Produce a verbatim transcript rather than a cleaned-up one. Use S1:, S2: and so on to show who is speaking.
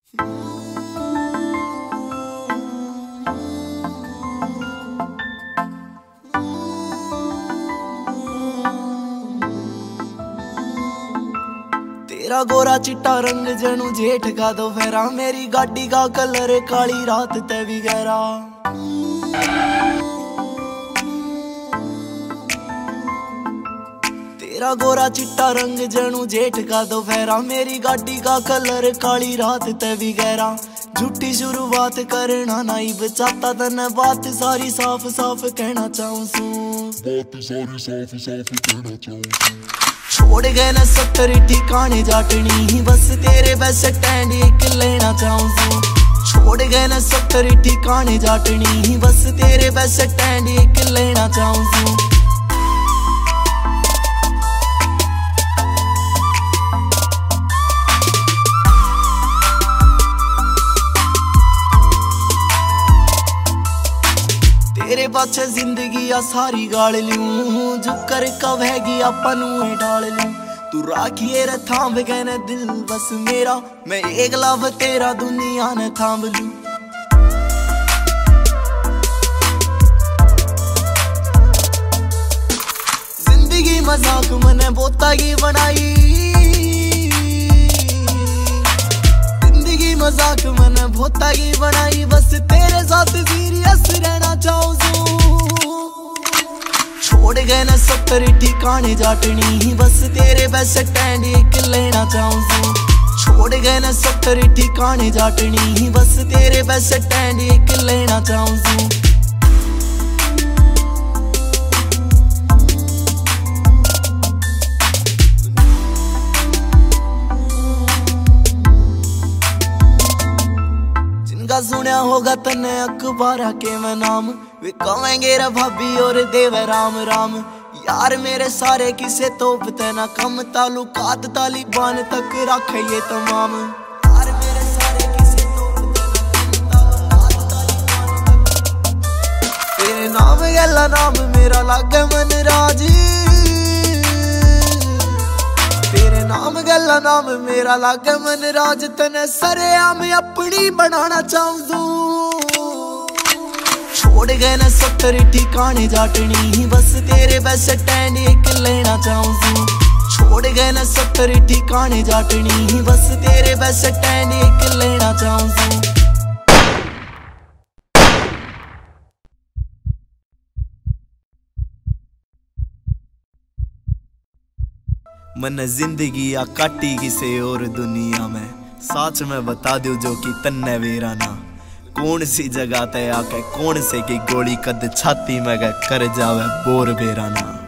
S1: तेरा गोरा चिट्टा रंग जनू जेठ का दोपहरा, मेरी गाड़ी का कलर काली रात ते भी गहरा। तेरा गोरा चिट्टा रंग जनू जेठ का दोपहरा, मेरी गाड़ी का कलर काली रात ते भी गहरा। झूठी शुरुआत करना नहीं बचाता तने, बात सारी साफ साफ कहना चाहूं सू,
S2: बात सारी साफ साफ कहना चाहूं।
S1: छोड़ गए न सत्तर ठिकाने जाटनी, बस तेरे बस स्टैंड एक लेना चाहूं सू। छोड़ गए न सत्तर ठिकाने जाटनी, बस तेरे बस स्टैंड एक लेना चाहूं सू। तेरे पाछे जिंदगी आ सारी गाल लूं, जो कर कवेगी आपनू डाल लूं। तू राखिए रे थाम गए न दिल बस मेरा, मैं एक लव तेरा दुनिया ने थाम लूं। जिंदगी मजाक मने बोता की बनाई, जिंदगी मजाक मने बोता की बनाई, बस तेरे साथ सीरियस रहना चाहूं। छोड़ गए न सत्तर ठिकाने जाटनी, बस तेरे बस स्टैंड एक लेना चाहूं सू। छोड़ गए न सत्तर ठिकाने जाटनी, बस तेरे बस स्टैंड एक लेना चाहूं सू। जिनका सुनया होगा तने अखबारा के मैं नाम, वे कहेंगे रे भाभी और देवे राम राम। यार मेरे सारे किसे तोपते ना कम, तालुकात तालिबान तक रखे ये तमाम। यार मेरे सारे किसे तोपते ना कम, तालुकात तालिबान तक। तेरे नाम गला नाम मेरा लागे मन राज, तेरे नाम गला नाम मेरा लागे मन राज। तने सरेआम अपनी बनाना चाहूं। छोड़ गए न सत्तर ठिकाने जाटनी, बस तेरे बस स्टैंड एक लेना चाहूं सू। छोड़ गए न सत्तर ठिकाने जाटनी, बस तेरे बस स्टैंड एक लेना चाहूं सू। मन जिंदगी आ काटी किसे और दुनिया में, साच में बता दो जो कि तन्ने वेराना। कौन सी जगह ते आके कौन से की गोली कद छाती में कर जावे बोर बेराना।